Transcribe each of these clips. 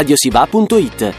radiosibà.it.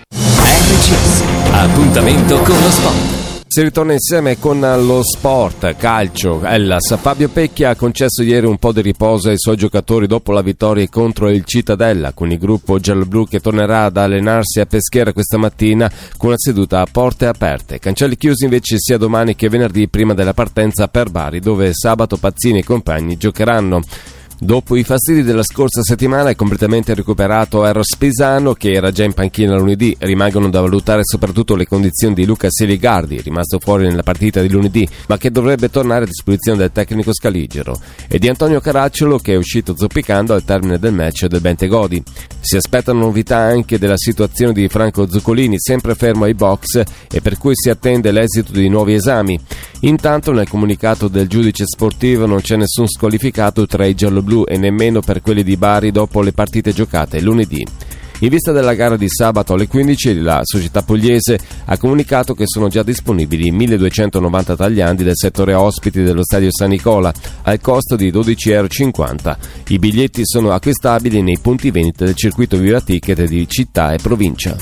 RCS, appuntamento con lo sport. Si ritorna insieme con lo sport, calcio. Hellas. Fabio Pecchia ha concesso ieri un po' di riposo ai suoi giocatori dopo la vittoria contro il Cittadella, con il gruppo gialloblu che tornerà ad allenarsi a Peschiera questa mattina con una seduta a porte aperte. Cancelli chiusi invece sia domani che venerdì prima della partenza per Bari, dove sabato Pazzini e compagni giocheranno. Dopo i fastidi della scorsa settimana è completamente recuperato Eros Pisano, che era già in panchina lunedì. Rimangono da valutare soprattutto le condizioni di Luca Seligardi, rimasto fuori nella partita di lunedì, ma che dovrebbe tornare a disposizione del tecnico scaligero, e di Antonio Caracciolo, che è uscito zoppicando al termine del match del Bentegodi. Si aspettano novità anche della situazione di Franco Zuccolini, sempre fermo ai box, e per cui si attende l'esito di nuovi esami. Intanto nel comunicato del giudice sportivo non c'è nessun squalificato tra i gialloblu e nemmeno per quelli di Bari dopo le partite giocate lunedì. In vista della gara di sabato alle 15, la società pugliese ha comunicato che sono già disponibili 1290 tagliandi del settore ospiti dello stadio San Nicola al costo di €12,50. I biglietti sono acquistabili nei punti vendita del circuito Viva Ticket di città e provincia.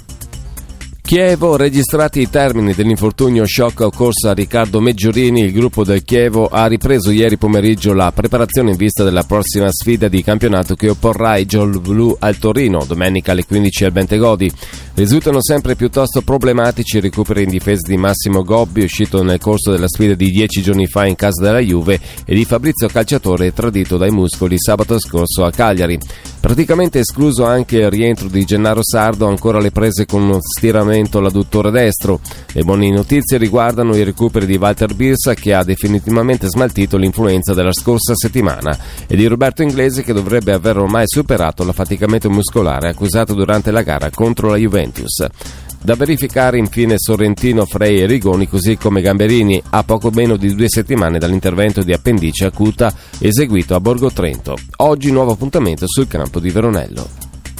Chievo, registrati i termini dell'infortunio shock occorso a Riccardo Meggiorini, il gruppo del Chievo ha ripreso ieri pomeriggio la preparazione in vista della prossima sfida di campionato che opporrà i gialloblu al Torino, domenica alle 15 al Bentegodi. Risultano sempre piuttosto problematici i recuperi in difesa di Massimo Gobbi, uscito nel corso della sfida di 10 giorni fa in casa della Juve, e di Fabrizio Calciatore, tradito dai muscoli sabato scorso a Cagliari. Praticamente escluso anche il rientro di Gennaro Sardo, ancora alle prese con uno stiramento all'adduttore destro. Le buone notizie riguardano i recuperi di Walter Birsa, che ha definitivamente smaltito l'influenza della scorsa settimana, e di Roberto Inglese, che dovrebbe aver ormai superato l'affaticamento muscolare accusato durante la gara contro la Juventus. Da verificare infine Sorrentino, Frey e Rigoni, così come Gamberini, a poco meno di 2 settimane dall'intervento di appendice acuta eseguito a Borgo Trento. Oggi nuovo appuntamento sul campo di Veronello.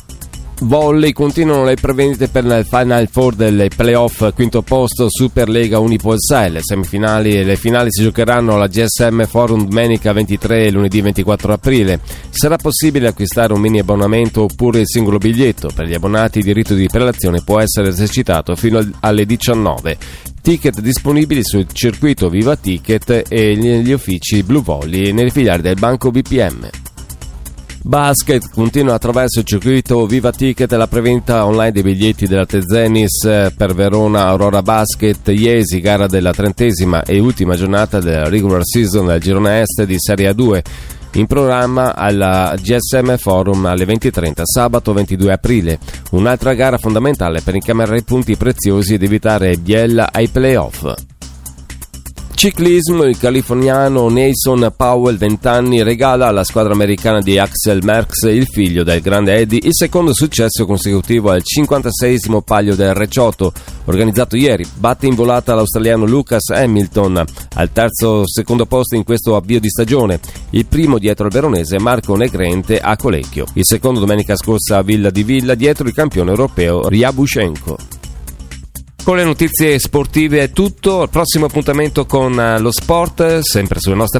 Volley, continuano le prevendite per il Final Four delle playoff quinto posto Superlega Unipolsai. Le semifinali e le finali si giocheranno alla GSM Forum domenica 23 e lunedì 24 aprile. Sarà possibile acquistare un mini abbonamento oppure il singolo biglietto. Per gli abbonati il diritto di prelazione può essere esercitato fino alle 19. Ticket disponibili sul circuito Viva Ticket e negli uffici Blue Volley e nelle filiali del Banco BPM. Basket, continua attraverso il circuito Viva Ticket la prevendita online dei biglietti della Tezenis per Verona Aurora Basket Iesi, gara della 30ª e ultima giornata della regular season del girone est di Serie A2. In programma alla GSM Forum alle 20:30 sabato 22 aprile. Un'altra gara fondamentale per incamerare punti preziosi ed evitare Biella ai playoff. Ciclismo, il californiano Nason Powell, 20 anni, regala alla squadra americana di Axel Merckx, il figlio del grande Eddie, il secondo successo consecutivo al 56esimo Palio del Recioto, organizzato ieri. Batte in volata l'australiano Lucas Hamilton al secondo posto in questo avvio di stagione. Il primo dietro il veronese Marco Negrente a Colecchio. Il secondo domenica scorsa a Villa di Villa dietro il campione europeo Ryabushenko. Con le notizie sportive è tutto. Il prossimo appuntamento con lo sport, sempre sulle nostre